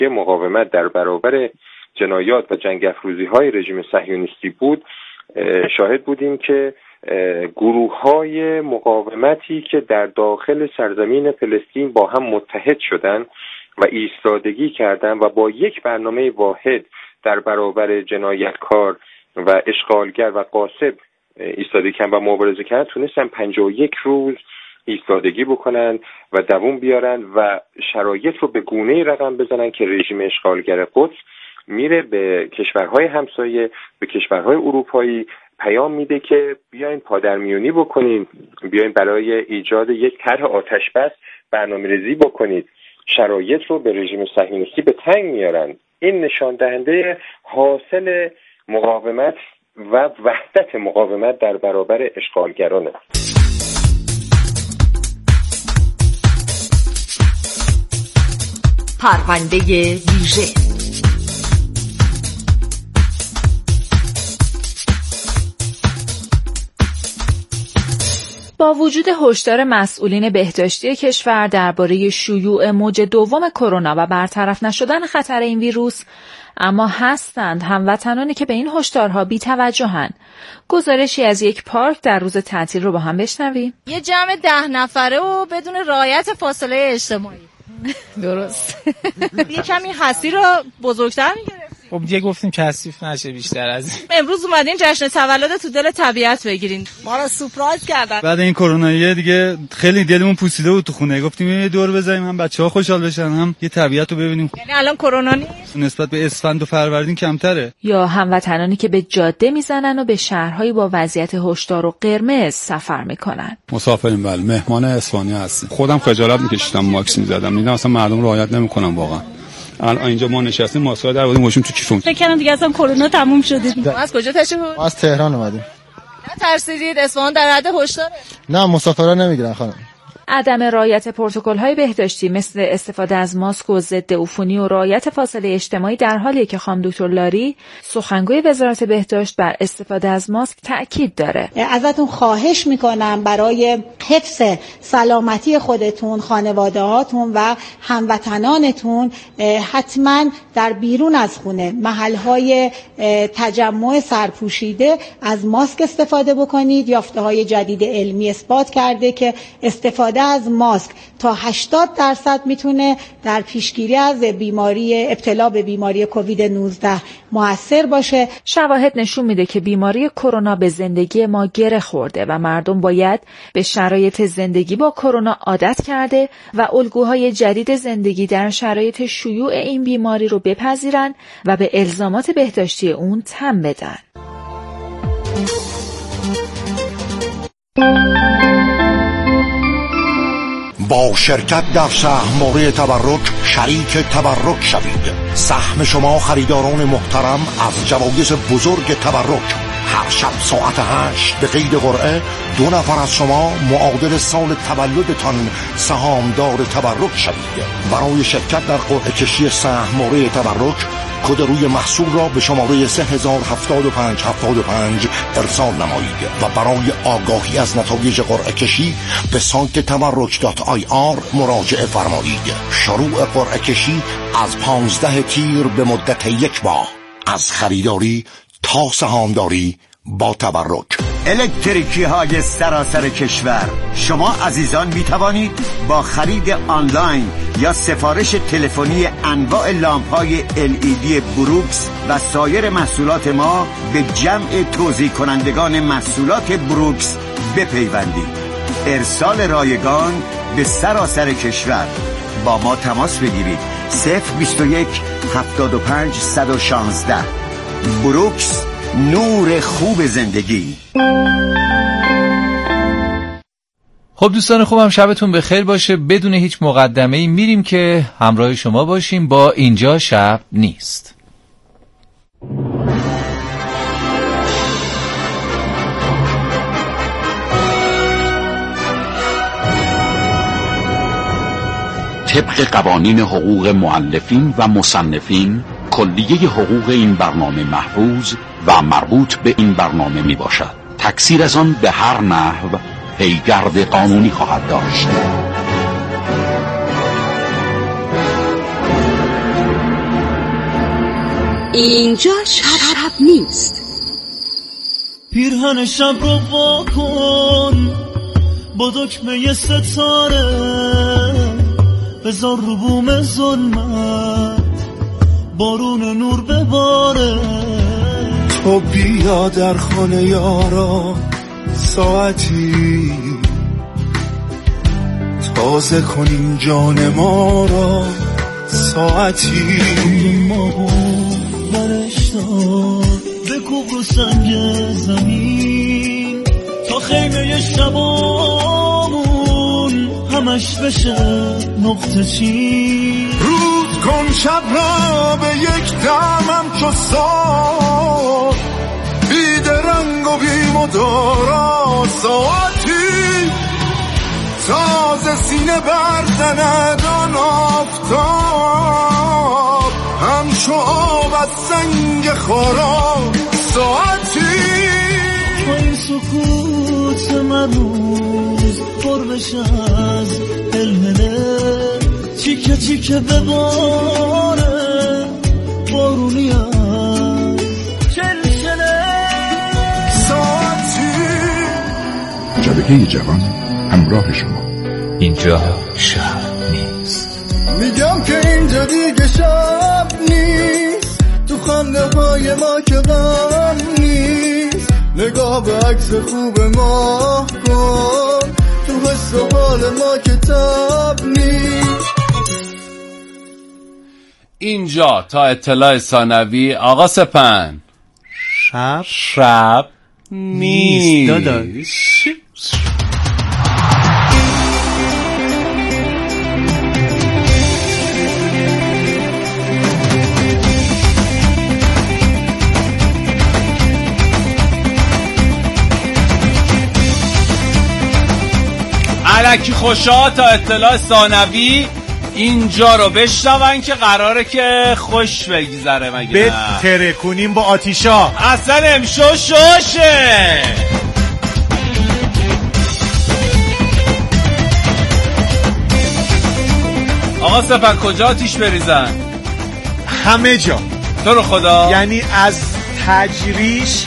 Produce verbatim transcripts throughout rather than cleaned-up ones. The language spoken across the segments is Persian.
مقاومت در برابر جنایات و جنگ افروزی‌های رژیم صهیونیستی بود، شاهد بودیم که گروه‌های مقاومتی که در داخل سرزمین فلسطین با هم متحد شدند و ایستادگی کردند و با یک برنامه واحد در برابر جنایتکار و اشغالگر و غاصب ایستادگی کردن و مبارزه کردن، تونستن پنجاه و یک روز ایستادگی بکنن و دوام بیارن و شرایط رو به گونه‌ای رقم بزنن که رژیم اشغالگر قدس میره به کشورهای همسایه، به کشورهای اروپایی پیام میده که بیاین پادرمیونی بکنید، بیاین برای ایجاد یک طرح آتش بس برنامه‌ریزی بکنید، شرایط رو به رژیم صهیونیستی به تنگ میارن. این نشان دهنده حاصل مقاومت و وحدت مقاومت در برابر اشغالگرانه. پرونده ویژه. با وجود هشدار مسئولین بهداشتی کشور درباره شیوع موج دوم کرونا و برطرف نشدن خطر این ویروس، اما هستند هموطنانی که به این هشدارها بی‌توجهند. گزارشی از یک پارک در روز تعطیل رو با هم بشنویم. یه جمع ده نفره و بدون رعایت فاصله اجتماعی. درست. یه کمی حسی رو بزرگتر می‌گرفتیم. خب دیگه گفتیم کثیف نشه بیشتر از این. امروز اومدین جشن تولد تو دل طبیعت بگیرین. ما رو سورپرایز کردن. بعد این کروناییه دیگه خیلی دلمون پوسیده بود تو خونه. گفتیم یه دور بزنیم هم بچه‌ها خوشحال بشن هم یه طبیعت رو ببینیم. یعنی الان کرونا نیست؟ نسبت به اسفند و فروردین کمتره. یا هموطنانی که به جاده میزنن و به شهرهای با وضعیت هشدار و قرمز سفر میکنن. مسافریم بله، مهمان اسپانیا هستیم. خودم خجالت میکشیدم ماکس میزدم. دیدم اصلا مردم رعایت نمیکنن واقعا. الان اینجا ما نشستیم ماسک در آوردیم گوشیم تو کیفمون. فکر کردم دیگه اصلا کرونا تموم شده. ما از کجا تشریف آوردید؟ ما از تهران اومدیم. نه ترسیدید اصفهان در حد هشداره؟ نه مسافرا نمیگیرن خانم. عدم رعایت پروتکل‌های بهداشتی مثل استفاده از ماسک و ضد عفونی و رعایت فاصله اجتماعی در حالی که خانم دکتر لاری سخنگوی وزارت بهداشت بر استفاده از ماسک تأکید داره. ازتون خواهش میکنم برای حفظ سلامتی خودتون، خانواده‌هاتون و هموطنانتون حتما در بیرون از خونه محل‌های تجمع سرپوشیده از ماسک استفاده بکنید. یافته‌های جدید علمی اثبات کرده که استفاده از ماسک تا هشتاد درصد میتونه در پیشگیری از بیماری ابتلا به بیماری کووید نوزده مؤثر باشه. شواهد نشون میده که بیماری کرونا به زندگی ما گره خورده و مردم باید به شرایط زندگی با کرونا عادت کرده و الگوهای جدید زندگی در شرایط شیوع این بیماری رو بپذیرن و به الزامات بهداشتی اون تن بدن. با شرکت در سهم‌موری تبرک شریک تبرک شوید. سهم شما خریداران محترم از جوایز بزرگ تبرک. هر شب ساعت هشت به قید قرعه دو نفر از شما معادل سال تولدتان سهامدار تبرک شوید. برای شرکت در قرعه کشی سهم‌موری تبرک کد روی محصول را به شماره سه هزار هفتاد و پنج هفتاد و پنج ارسال نمایید و برای آگاهی از نتایج قرعه کشی به سایت تبرک دات آی آر مراجعه فرمایید. شروع قرعه کشی از پانزده تیر به مدت یک ماه. از خریداری تا سهامداری با تبرک. الکتریکی های سراسر کشور، شما عزیزان می توانید با خرید آنلاین یا سفارش تلفنی انواع لامپ های ال ای دی بروکس و سایر محصولات ما به جمع توزیع کنندگان محصولات بروکس بپیوندید. ارسال رایگان به سراسر کشور. با ما تماس بگیرید. صفر بیست و یک هفتاد و پنج صد و شانزده. بروکس، نور خوب زندگی. خب دوستان خوبم، شبتون بخیر باشه. بدون هیچ مقدمه‌ای میریم که همراه شما باشیم با اینجا شب نیست. طبق قوانین حقوق مؤلفین و مصنفین، کلیه حقوق این برنامه محفوظ و مربوط به این برنامه می باشد. تکثیر از آن به هر نحو پیگرد قانونی خواهد داشت. اینجا شب نیست. پیرهن شب رو وا کن با دکمه ستاره، بذار رو بوم ظلمت بارون نور بباره. تو بیا در خانه یارا ساعتی، تازه کنیم جان ما را ساعتی. ما برش دار بکوب رو سنگ زمین تا خیمه شبامون همش بشه نقطه چین. روز کن شب را به یک دمم چو سال، بی درنگ و بی مدارا ساعتی، تازه سینه بردند آن آفتاب، همچو آب از سنگ خارا ساعتی. با این سکوت من روز پر بشه از هلهله، چیکه چیکه بباره بارونی هم چلچله ساعتی. شبکه جوان همراه شما. اینجا شب نیست. میگم که اینجا دیگه شب نیست، تو خنده های ما که غم نیست، نگاه به عکس خوب ما کن، تو حس و حال ما که تب نیست. اینجا تا اطلاع ثانوی آقا سپن شب شب نیست داداش. الکی خوشا تا اطلاع ثانوی اینجا رو بشنون که قراره که خوش بگذره. مگه به ترکونیم با آتیشا اصلا امشو شوشه. آقا سپن کجا آتیش بریزن؟ همه جا. تو رو خدا، یعنی از تجریش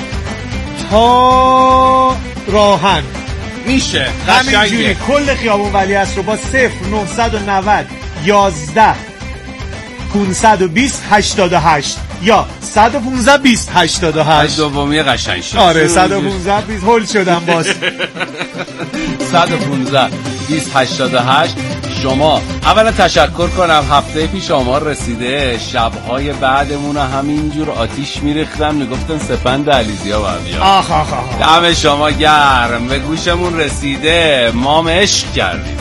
تا راهن میشه همینجوری کل خیابون ولیعصر رو با صفر نهصد و نود یازده پانصد و بیست هشتاد و هشت یا صد و پانزده بیست هشتاد و هشت. دومی قشنگ شد. آره صد و پانزده بیست هول شدم باز. صد و پانزده بیست هشتاد و هشت. شما اولا تشکر کنم، هفته پیش آمار رسیده شبهای بعدمون همینجور آتیش میریختن، میگفتن سپند علیزیا با بیا. آخ آخ آخ. دم شما گرم، به گوشمون رسیده، ما هم عشق کردیم.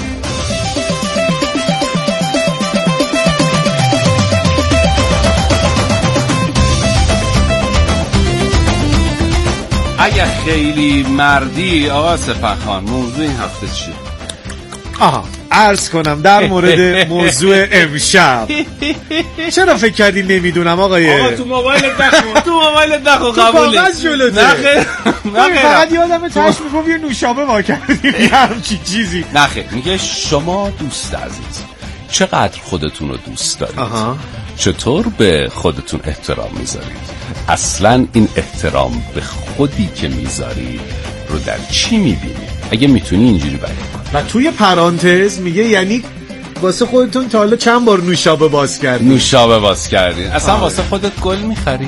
اگه خیلی مردی آقا سپهخان، موضوع این هفته چیه؟ آها عرض کنم در مورد موضوع امشب. چرا فکر کردی نمیدونم آقای؟ آقا تو موبایلت نخون، تو موبایلت نخون، قبوله. تو کاغذ جلوته. نخیر نخیر فقط یادمه تاش میگم یه نوشابه وا کردیم یه همچی چیزی. نخیر میگه شما دوست عزیز چقدر خودتون رو دوست دارید؟ آها. چطور به خودتون احترام میذارید؟ اصلا این احترام به خودی که میذارید رو در چی میبینید؟ اگه میتونی اینجوری بیان کن. و توی پرانتز میگه یعنی واسه خودتون تا حالا چند بار نوشابه باز کردین؟ نوشابه باز کردین. اصلا آه. واسه خودت گل میخری؟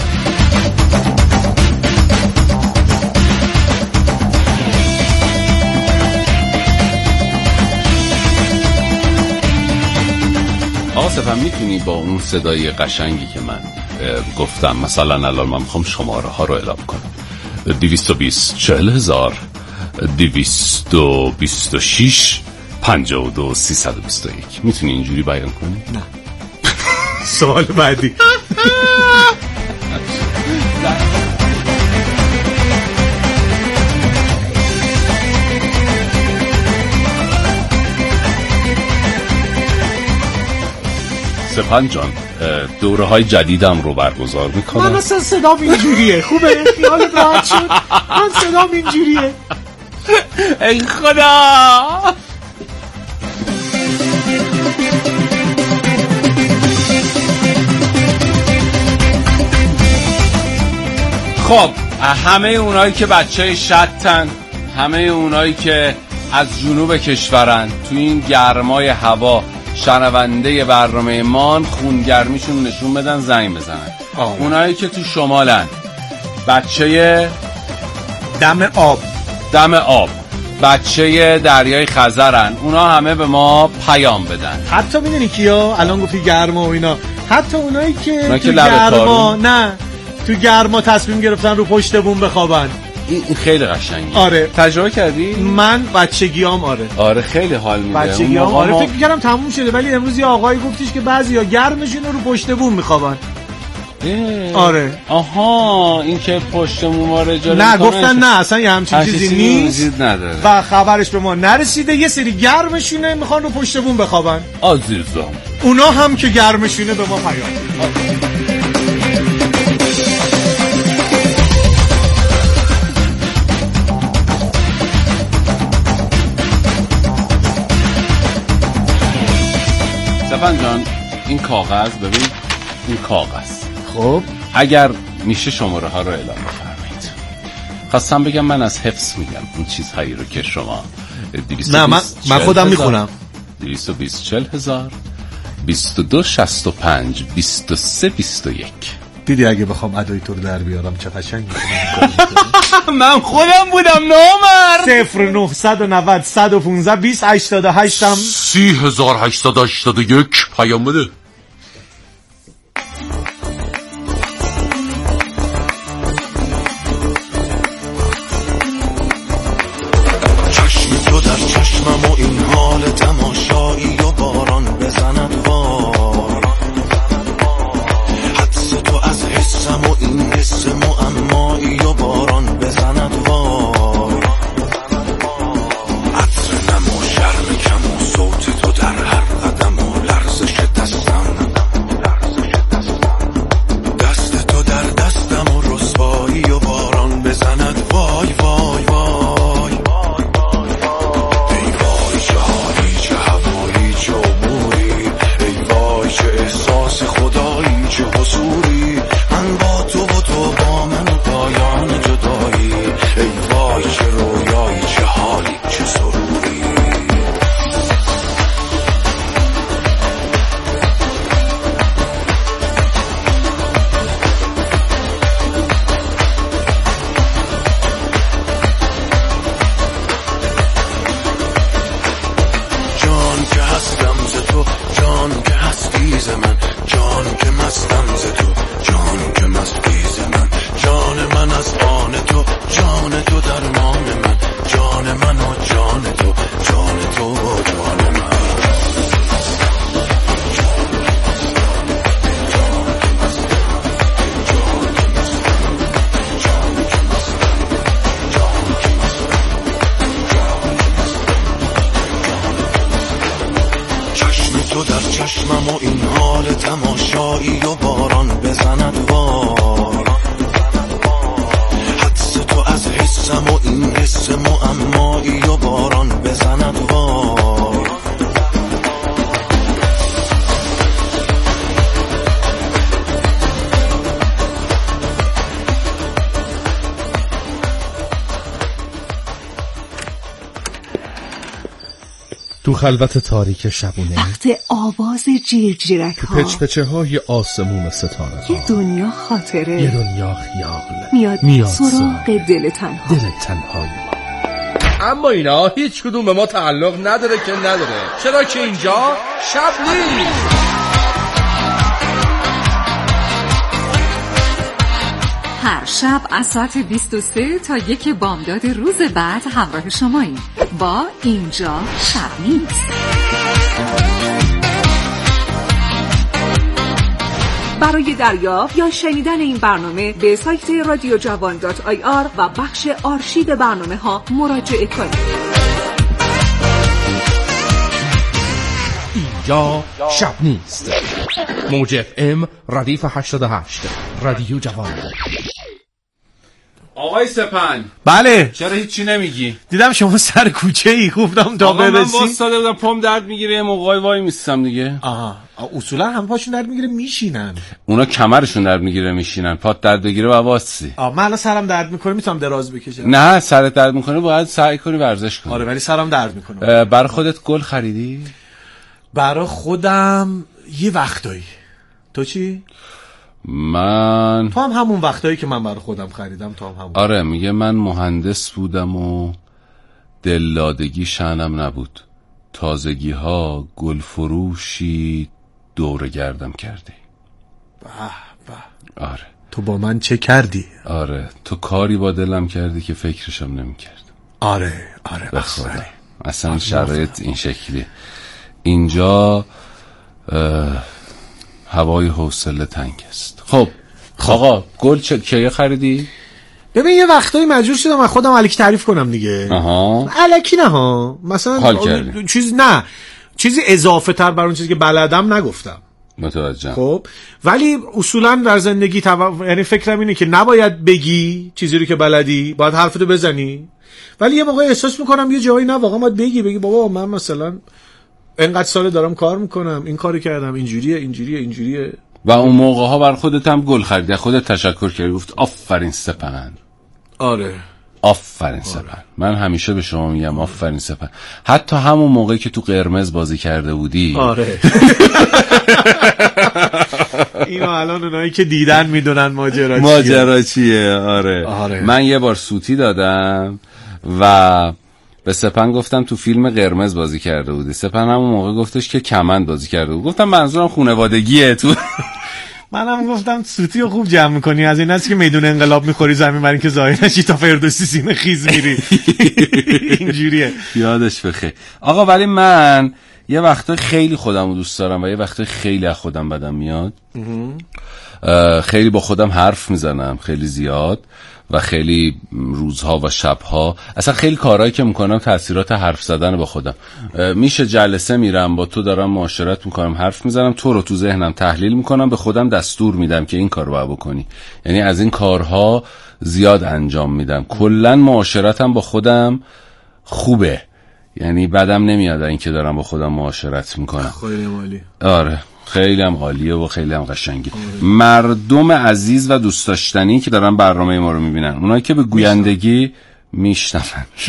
آقا سپن میتونی با اون صدای قشنگی که من گفتم، مثلا الان من میخوام شماره ها رو اعلام کنم، دویست و بیست چهل هزار دویست و بیست و شش پنجاه و دو سیصد و بیست و یک، میتونی اینجوری بیان کنی؟ نه. سوال بعدی. سپن جان، دوره های جدیدم رو برگزار میکنم. من اصلا صدام اینجوریه. خوبه؟ خیالت راحت شد؟ من صدام اینجوریه. ای خدا. خب همه اونایی که بچه شطن، همه اونایی که از جنوب کشورن، تو این گرمای هوا شنونده برنامه مان، خونگرمیشون نشون بدن، زنگ بزنن. آه. اونایی که تو شمالن، بچه دم آب دم آب بچه دریای خزرن، اونا همه به ما پیام بدن. حتی میدونی کیا؟ الان گفتی گرما و اینا، حتی اونایی که اونا تو گرما نه تو گرما تصمیم گرفتن رو پشت بوم بخوابن. این خیلی قشنگه. آره. تجربه کردی؟ من بچگیام آره. آره خیلی حال میده. بچگیام آره ما... فکر می‌کردم تموم شده، ولی امروز یه آقایی گفتش که بعضیا گرمشون رو پشت بوم میخوابن. آره. آها، این که پشت بوم رو جلو نه گفتن نه اصلا یه همچین چیزی نیست نداره و خبرش به ما نرسیده. یه سری گرمشونه میخوان رو پشت بوم بخوابن. عزیزم اونا هم که گرمشونه به ما پیام میدن. سفن جان این کاغذ، ببین این کاغذ، خب اگر میشه شماره ها رو اعلام بفرمایید. خواستم بگم من از حفظ میگم اون چیزهایی رو که شما نه من, من خودم میخونم. دویست و بیست چهل هزار بیست و دو شصت و پنج بیست و سه بیست و یک. دیدی اگه بخوام ادای تو رو در بیارم چه قشنگ میکنم. من خودم بودم نامر. صفر نهصد و نود صد و پانزده بیست هشتاد و هشت هم سی هزار هشتصد و هشتاد و یک پیام بده. چشم تو در چشمم و این حال تماشایی و باران بزند وار، حدس تو از حسم و این حس معمایی و باران بزند وار، عطر نم و شرم کم و صوت تو در هر قدم و لرزش دستم، دست تو در دستم و رسوایی و باران بزند وای وای وای، ای وای چه حالی چه هوایی چه اموری، ای وای چه احساس خدایی چه حضوری، من با تو و تو با من و پایان جدایی، ای وای چه رویایی چه حالی چه سروری. جان که هستم ز تو، جان که هستی ز من، جان که مستم ز تو، جان که مستی ز من، جان من از آن تو، جان تو درمان من، جان من و جان تو، جان تو و جان من. چشم تو در چشمم و این حال تماشایی و باران بزند وار، حدس تو از حسم و این حس معمایی و باران بزند وار. تو خلوت تاریک شبونه، وقت آواز جیرجیرک ها، پچ پچه های آسمون ستاره ها، یه دنیا خاطره، یه دنیا خیال میاد, میاد سراغ دل تنها، دل تنهای ما. اما اینا هیچ کدوم به ما تعلق نداره که نداره، چرا که اینجا شب نیست. هر شب از ساعت بیست و سه تا یک بامداد روز بعد همراه شماییم با اینجا شب نیست. برای دریافت یا شنیدن این برنامه به سایت رادیو جوان دات آی آر و بخش آرشیو برنامه ها مراجعه کنید. اینجا شب نیست. موج اف ام ردیف هشتاد و هشت رادیو جوان. آقای سپن. بله. چرا هیچی نمیگی؟ دیدم شما سر کوچه ای خوفتم تا برسی. من واسطاده بودم پام درد میگیره موقعی وای میستم دیگه. آها. اصولا همه پاشون درد میگیره میشینن. اونا کمرشون درد میگیره میشینن. پات درد بگیره و واسی. آ من الان سرم درد میکنه میتونم دراز بکشم. نه سرت درد میکنه باید سعی کنی ورزش کنی. آره ولی سرم درد میکنه. برای خودت گل خریدی؟ برای خودم یه وقتایی. تو چی؟ من تو هم همون وقتایی که من برای خودم خریدم تو هم همون. آره میگه من مهندس بودم و دلدادگی شأنم نبود، تازگی ها گل فروشی دور گردم کردی. به به. آره تو با من چه کردی؟ آره تو کاری با دلم کردی که فکرشم نمی‌کردم. آره آره به خدا اصلا شرایط این شکلی اینجا هوای حوصله تنگ است. خب آقا گل چه کیه خریدی؟ ببین یه وقتایی مجبور شدم من خودم الکی تعریف کنم دیگه. آها الکی نه ها مثلا چیز نه چیزی اضافه تر بر اون چیزی که بلدم نگفتم. متوجهم. خب ولی اصولا در زندگی تو... یعنی فکرم اینه که نباید بگی چیزی رو که بلدی، باید حرفتو بزنی. ولی یه موقع احساس میکنم یه جایی نه واقعا باید بگی بگی بابا من مثلا اینقدر سال دارم کار میکنم، این کاری کردم، اینجوریه اینجوریه اینجوریه. و اون موقع ها بر خودت هم گل خریدی، خودت تشکر کردی، گفت آفرین سپهر. آره آفرین سپهر. من همیشه به شما میگم آفرین سپهر. حتی همون موقعی که تو قرمز بازی کرده بودی. آره اینو الان اونایی که دیدن میدونن ماجرا چیه. ماجرا چیه آره. آره من یه بار سوتی دادم و به سپن گفتم تو فیلم قرمز بازی کرده بودی. سپن همون موقع گفتش که کمند بازی کرده بود. گفتم منظورم خانوادگیه تو. منم گفتم سوتی رو خوب جمع میکنی، از این است که میدون انقلاب میخوری زمین برای اینکه ظاهر نشی تا فردوسی سینه خیز میری. اینجوریه. یادش بخیر آقا. ولی من یه وقتا خیلی خودم رو دوست دارم و یه وقتا خیلی از خودم بدم میاد. خیلی با خودم حرف میزنم خیلی زیاد و خیلی روزها و شبها اصلا خیلی کارهایی که میکنم تاثیرات حرف زدن با خودم. میشه جلسه میرم با تو دارم معاشرت میکنم حرف میزنم، تو رو تو ذهنم تحلیل میکنم، به خودم دستور میدم که این کارو باید بکنی. یعنی از این کارها زیاد انجام میدم. کلا معاشرتم با خودم خوبه، یعنی بدم نمیاد این که دارم با خودم معاشرت میکنم. خیلی عالی. آره خیلی هم عالیه و خیلی هم قشنگه. مردم عزیز و دوست داشتنی که دارن برنامه ما رو میبینن، اونایی که به گویندگی میشنون.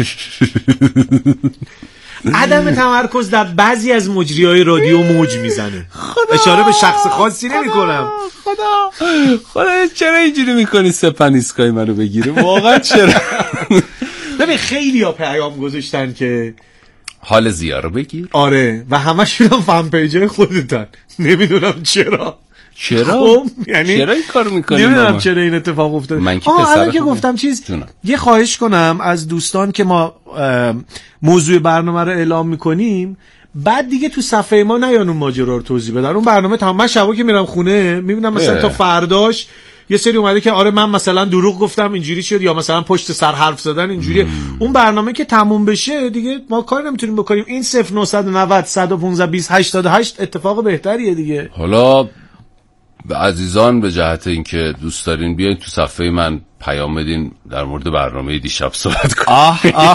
عدم تمرکز در بعضی از مجریای رادیو موج میزنه. اشاره به شخص خاصی نمیکنم. خدا خدا چرا اینجوری میکنی سپن ایسکای منو بگیره واقعا چرا؟ ببین خیلی ها پیام گذاشتن که حال زیا رو بگیر. آره و همشون هم فن پیجای خودتن. نمیدونم چرا چرا خب یعنی چرا این کارو میکنی؟ نمیدونم چرا این اتفاق افتاد. من که آها الان که گفتم چیز جونم. یه خواهش کنم از دوستان که ما موضوع برنامه رو اعلام میکنیم بعد دیگه تو صفحه ما نیان اون ماجرا رو توضیح بدن. اون برنامه تمام من شبا که میرم خونه میبینم مثلا تا فرداش یه سری اومده که آره من مثلا دروغ گفتم اینجوری شد یا مثلا پشت سر حرف زدن اینجوریه. اون برنامه که تموم بشه دیگه ما کاری نمیتونیم بکنیم. این صفر نه نه صفر صد و پانزده بیست هشتاد و هشت اتفاق بهتریه دیگه. حالا عزیزان به جهت اینکه دوست دارین بیاین تو صفحه من پیام بدین در مورد برنامه دیشب صحبت کنیم. آه آه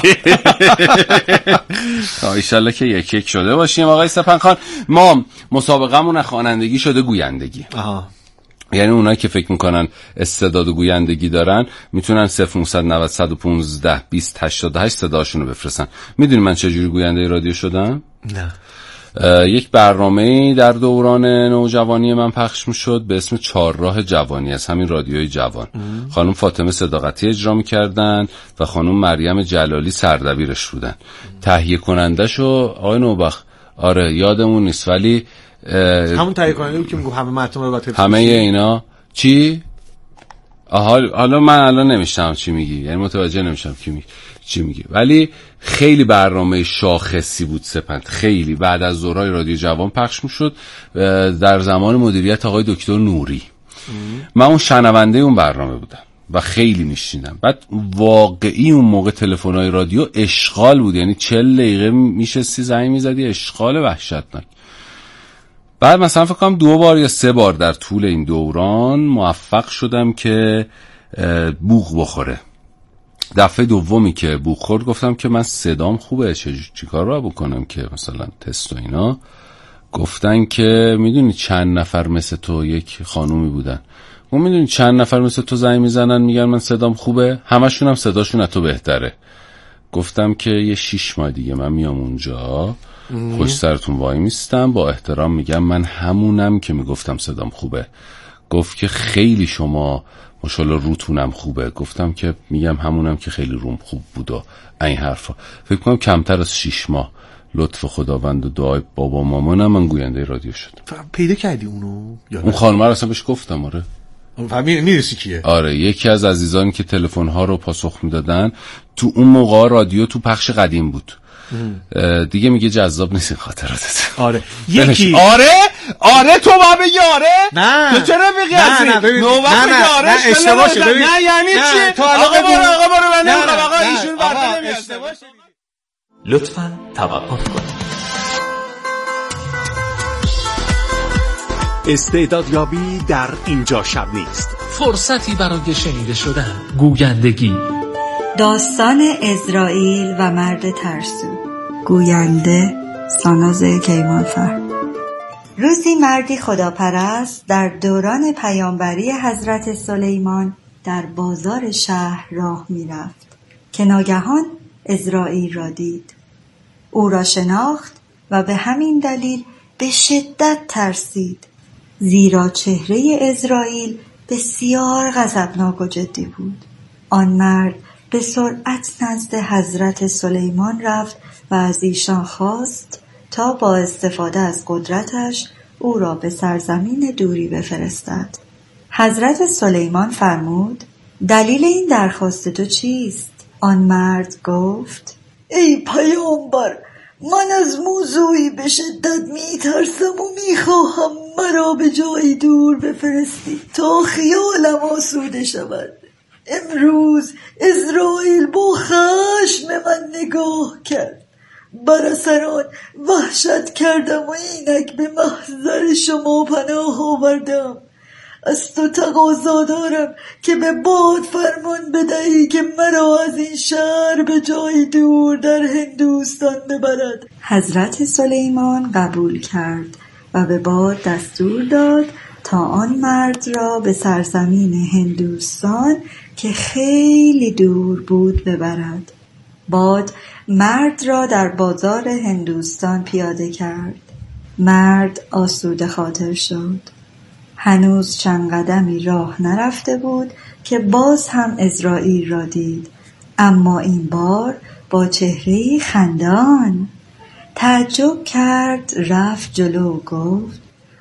ان شاءالله که یک یک شده باشیم. آقای سپن خان ما مسابقمون خوانندگی شده گویندگی. آها یعنی اونایی که فکر میکنن استعداد گویندگی دارن میتونن صفر نه نه صد و پانزده بیست هشتاد و هشت صداشون رو بفرستن. میدونی من چجوری گوینده رادیو شدم؟ نه. یک برنامه‌ای در دوران نوجوانی من پخش میشد به اسم چهارراه جوانی از همین رادیوی جوان. ام. خانم فاطمه صداقتی اجرا میکردن و خانم مریم جلالی سردبیرش بودن. تهیه کننده‌شو آقای نوبخت آره یادمون نیست ولی همون تهیه کننده بود که میگم همه متن رو باید همه اینا چی؟ حالا من الان نمیشتم چی میگی، یعنی متوجه نمیشم کی میگی چی میگی، ولی خیلی برنامه شاخصی بود سپند. خیلی بعد از ظهرهای رادیو جوان پخش میشد در زمان مدیریت آقای دکتر نوری. ام. من اون شنونده اون برنامه بودم و خیلی میشنیدم. بعد واقعی اون موقع تلفن‌های رادیو اشغال بود، یعنی چهل دقیقه میشستی زنگ میزدی، اشغال وحشتناک. بعد مثلا فکر کنم دو بار یا سه بار در طول این دوران موفق شدم که بوق بخوره دفعه دومی که بوق خورد گفتم که من صدام خوبه، چه چیکار رو بکنم که مثلا تست و اینا. گفتن که میدونی چند نفر مثل تو، یک خانومی بودن، اون میدونی چند نفر مثل تو زنگ میزنن میگن من صدام خوبه، همشون هم صداشون از تو بهتره. گفتم که یه شیش ماه دیگه من میام اونجا، خوش سرتون وای میستم، با احترام میگم من همونم که میگفتم صدام خوبه. گفت که خیلی شما ماشاءالله روتونم خوبه. گفتم که میگم همونم که خیلی روم خوب بود و این حرفا. فکر کنم کمتر از شیش ماه لطف خداوند و دعای بابا مامانم من گوینده رادیو شدم. پیدا کردی اونو؟ اون خانم رو اصلا بهش گفتم. آره میرسی کیه؟ آره یکی از عزیزانی که تلفن ها رو پاسخ میدادن. تو اون موقع رادیو تو پخش قدیم بود دیگه، میگه جذاب نیست خاطراتت. آره یکی آره آره تو با بگی آره. نه تو چرا بگی اصلی نه نه نوبت بگی آره نه اشتباه شد. نه یعنی چی؟ تو آقا برو آقا برو من نمیخوام آقا ایشون برده نمیاد. لطفاً توقف کنید. استعدادیابی در اینجا شب نیست. فرصتی برای شنیده شدن، گویندگی. داستان ازرائیل و مرد ترسو. گوینده ساناز کیوانفر. روزی مردی خداپرست در دوران پیامبری حضرت سلیمان در بازار شهر راه می رفت که ناگهان ازرائیل را دید. او را شناخت و به همین دلیل به شدت ترسید، زیرا چهره ازرائیل بسیار غضبناک و جدی بود. آن مرد به سرعت نزد حضرت سلیمان رفت و از ایشان خواست تا با استفاده از قدرتش او را به سرزمین دوری بفرستد. حضرت سلیمان فرمود: دلیل این درخواست تو چیست؟ آن مرد گفت: ای پیامبر، من از موضوعی به شدت می ترسم و می خواهم مرا به جایی دور بفرستی تا خیالم آسوده شود. امروز ازرائیل با خشم من نگاه کرد، بر اثران وحشت کردم و اینک به محضر شما پناه آوردم. از تو تقاضا دارم که به باد فرمان بدهی که مرا از این شهر به جای دور در هندوستان ببرد. حضرت سلیمان قبول کرد و به باد دستور داد تا آن مرد را به سرزمین هندوستان که خیلی دور بود ببرد. باد مرد را در بازار هندوستان پیاده کرد. مرد آسوده خاطر شد. هنوز چند قدمی راه نرفته بود که باز هم ازرائیل را دید، اما این بار با چهره‌ای خندان. تعجب کرد، رفت جلو و گفت: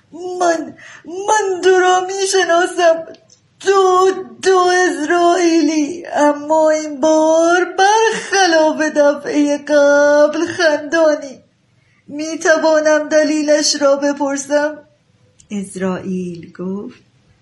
من من تو را می شناسم، تو تو ازرائیلی، اما این بار برخلاف دفعه قبل خندانی. می توانم دلیلش را بپرسم؟ ازرائیل گفت: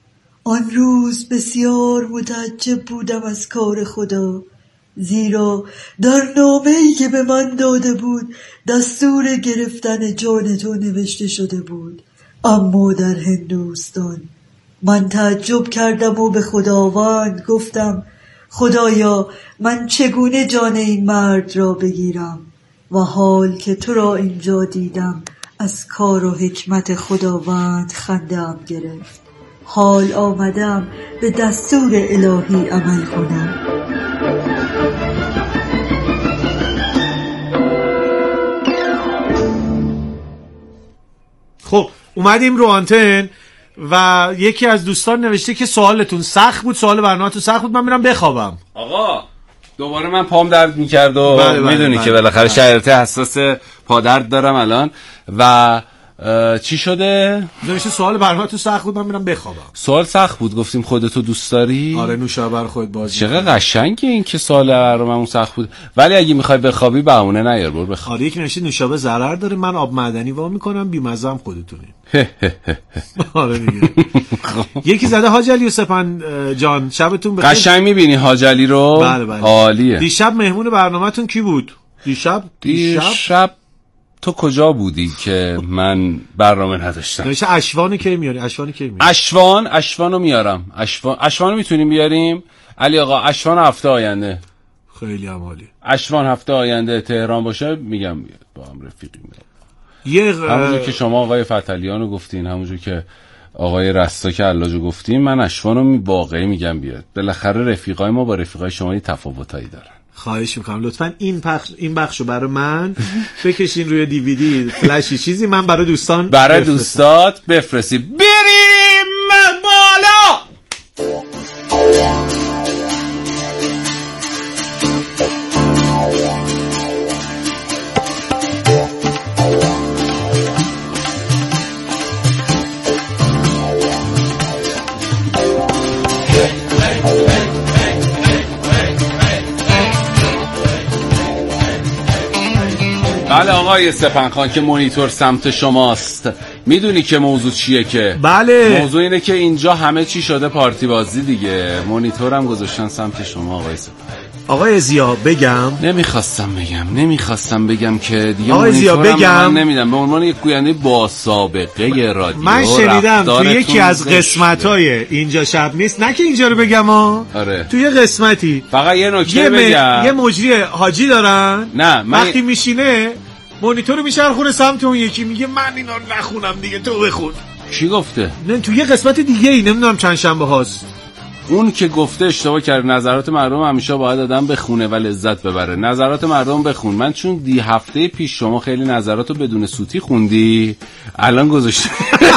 آن روز بسیار متعجب بودم از کار خدا، زیرا در نامه‌ای که به من داده بود دستور گرفتن جان تو نوشته شده بود، اما در هندوستان. من تعجب کردم و به خداوند گفتم: خدایا، من چگونه جان این مرد را بگیرم؟ و حال که تو را اینجا دیدم از کار و حکمت خداوند خنده‌ام گرفت. حال آمدم به دستور الهی عمل کنم. خب اومدیم رو آنتن و یکی از دوستان نوشته که سوالتون سخت بود، سوال برنامه‌تون سخت بود، من میرم بخوابم. آقا دوباره من پام درد میکرد و بله بله میدونی بله که بالاخره بله. شرایط حساس پادرد دارم الان و چی شده؟ نوشته سوال برنامه‌تون سخت بود، من میرم بخوابم. سوال سخت بود، گفتیم خودتو دوست داری؟ آره نوشابه بر خودت بازی. چقدر قشنگه این که سوال برنامه‌مون سخت بود، ولی اگه میخوای بخوابی بهونه نیار، برو بخواب. آره یکی نوشته نوشابه ضرر داره، من آب معدنی وا میکنم، بی‌مزه هم خودتونی. آره دیگه. یکی زده حاج علی و سپن جان شبتون بخیر. قشنگ میبینی حاج علی رو؟ بله بله. عالیه. دیشب مهمون برنامه‌تون کی بود؟ دیشب دیشب, دیشب تو کجا بودی که من برنامه نداشتم؟ نوشته اشوانو کی میاری؟ اشوانو کی میاری؟ اشوان اشوانو میارم. اشوان اشوانو میتونیم بیاریم؟ علی آقا اشوان هفته آینده. خیلی هم عالی. اشوان هفته آینده تهران باشه میگم میاد با هم رفیقی میاد. یه غ... همونجور که شما آقای فتلیانو گفتین، همونجور که آقای رستاک علاجو گفتین، من اشوانو می واقعی میگم بیاد. بالاخره رفیقای ما با رفیقای شما یه تفاوتایی دارن. خواهش میکنم لطفاً این بخش این بخشو برای من بکشین روی دیویدی فلشی چیزی، من برای دوستان برای دوستات بفرستی. بریم بالا. بله آقای سپنخان که مونیتور سمت شماست. میدونی که موضوع چیه؟ که بله موضوع اینه که اینجا همه چی شده پارتی بازی دیگه. مونیتورم گذاشتن سمت شما آقای سپنخان. آقای زیا بگم نمیخواستم بگم نمیخواستم بگم که دیگه آقای زیا بگم نمیدم به عنوان یک گوینده با سابقه رادیو. من شنیدم تو یکی از قسمت‌های اینجا شب نیست، نه که اینجا رو بگم ها، آره توی قسمتی فقط یه نکته یه بگم، یه مجری حاجی دارن، نه من... وقتی میشینه مونیتور رو میچرخونه سمت اون یکی، میگه من اینا رو نخونم دیگه تو بخون. کی گفته؟ نه توی یه قسمت دیگه ای، نمیدونم چند شنبه هاست. اون که گفته اشتباه کرد. نظرات مردم همیشه باید آدم بخونه و لذت ببره. نظرات مردم بخون. من چون دی هفته پیش شما خیلی نظراتو بدون صوتی خوندی، الان گذاشته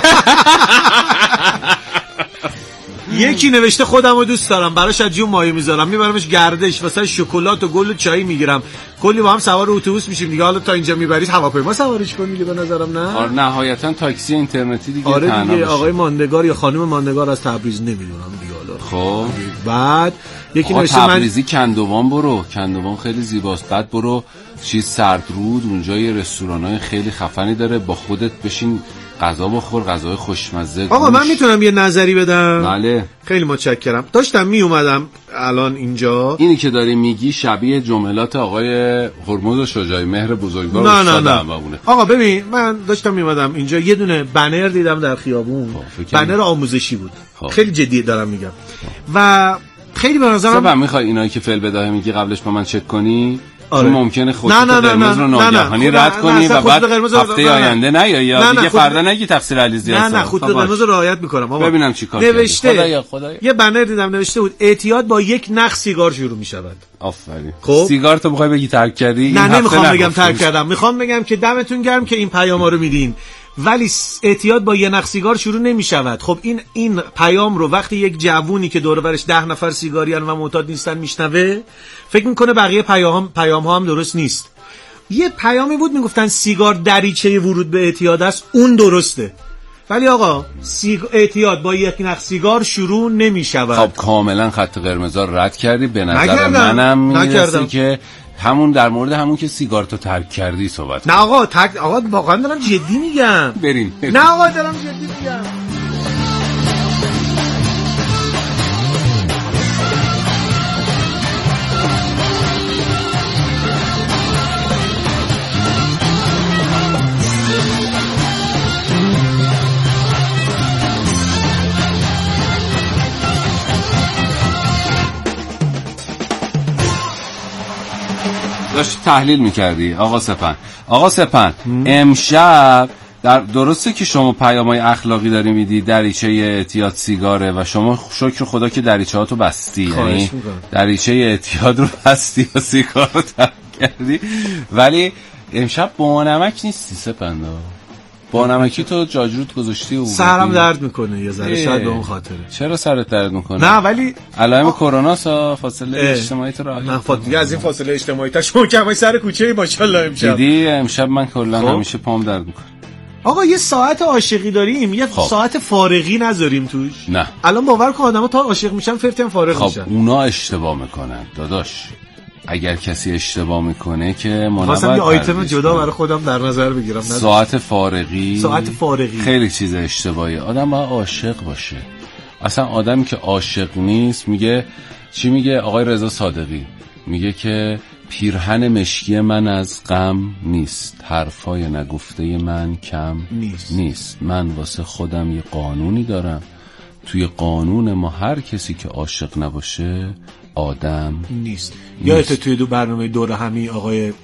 یکی نوشته خودم رو دوست دارم، براش از جون مایه میذارم، میبرمش گردش، واسه شکلات و گل و چای میگیرم، کلی با هم سوار اتوبوس میشیم دیگه. حالا تا اینجا میبرید هواپیما سوارش کن دیگه به نظرم. نه آره نهایتا تاکسی اینترنتی دیگه. آره دیگه آقای ماندگار یا خانم ماندگار از تبریز نمیدونم دیگه. حالا خب بعد یکی نوشته من تبریزی کندوان برو، کندوان خیلی زیباست. بعد برو چیز سردرود، اونجا یه رستورانای خیلی خفنی داره، با خودت بشین غذا بخور، غذای خوشمزه. آقا من میتونم یه نظری بدم؟ بله خیلی متشکرم. داشتم می اومدم الان اینجا، اینی که داری میگی شبیه جملات آقای هرمز شجاعی مهر بزرگوار نه نه نه. آقا ببین من داشتم می اومدم اینجا، یه دونه بنر دیدم در خیابون، بنر آموزشی بود. خواه. خیلی جدی دارم میگم. و خیلی به نظرم سبب میخوای اینایی که فعل بداهه میگی قبلش با من چک کنی؟ آره. ممکنه خودت قرمز رو ناگهانی رد کنی و بعد هفته آینده نیایی یا دیگه فردا نگی تقصیر علیزی هست. نه نه خود قرمز رو رعایت میکنم. ببینم چیکار نوشته خدایا خدایا. یه بنر دیدم نوشته بود اعتیاد با یک نخ سیگار شروع میشود. آفرین. خب سیگار تو میخوای بگی ترک کردی؟ نه نمیخوام بگم ترک کردم، میخوام بگم که دمتون گرم که این پیاما رو میدین، ولی اعتیاد با یه نخ سیگار شروع نمی شود. خب این این پیام رو وقتی یک جوونی که دور و برش ده نفر سیگاریان و معتاد نیستن میشنوه، فکر میکنه بقیه پیام پیام ها هم درست نیست. یه پیامی بود میگفتن سیگار دریچه ورود به اعتیاد است، اون درسته، ولی آقا سیگ... اعتیاد با یک نخ سیگار شروع نمی شود. خب کاملا خط قرمز رد کردی. به نظر منم میرسه که همون در مورد همون که سیگار تو ترک کردی صحبت. نه آقا ترک، آقا واقعا دارم جدی میگم. بریم. نه آقا دارم جدی میگم. داشت تحلیل میکردی آقا سپن. آقا سپن امشب در درسته که شما پیامای اخلاقی داری میدی، دریچه اعتیاد سیگاره و شما شکر خدا که دریچه هاتو بستی، یعنی دریچه اعتیاد رو بستی و سیگار رو ترک کردی، ولی امشب با نمک نیستی سپندا. با نمکی تو جاجروت گذاشتی و سرم درد میکنه یه ذره، شاید به اون خاطره. چرا سرت درد میکنه؟ نه ولی علائم کرونا سا فاصله اجتماعی تو راه. نه فاصله از این فاصله اجتماعی تا شما کمای سر کوچه ماشاءالله امشب. دیدی امشب من کلا همیشه پام درد میکنه. آقا یه ساعت عاشقی داریم، یه خواه. ساعت فارغی نذاریم توش. نه الان باور کن آدما تا عاشق میشن فرتن فارغ خب میشن. خب اونا اشتباه میکنن داداش. اگر کسی اشتباه میکنه که ما نباید یه آیتم جدا برای خودم در نظر بگیرم. ساعت فارغی ساعت فارغی خیلی چیز اشتباهی. آدم باید عاشق باشه. اصلا آدمی که عاشق نیست، میگه چی میگه آقای رضا صادقی؟ میگه که پیرهن مشکی من از غم نیست، حرفای نگفته من کم نیست. نیست. من واسه خودم یه قانونی دارم، توی قانون ما هر کسی که عاشق نباشه آدم نیست. یادت توی دو برنامه دوره همی آقای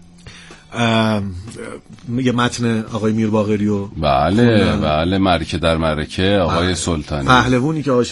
یه متن آقای میر باقری و بله بله معرکه در معرکه آقای سلطانی پهلوانی که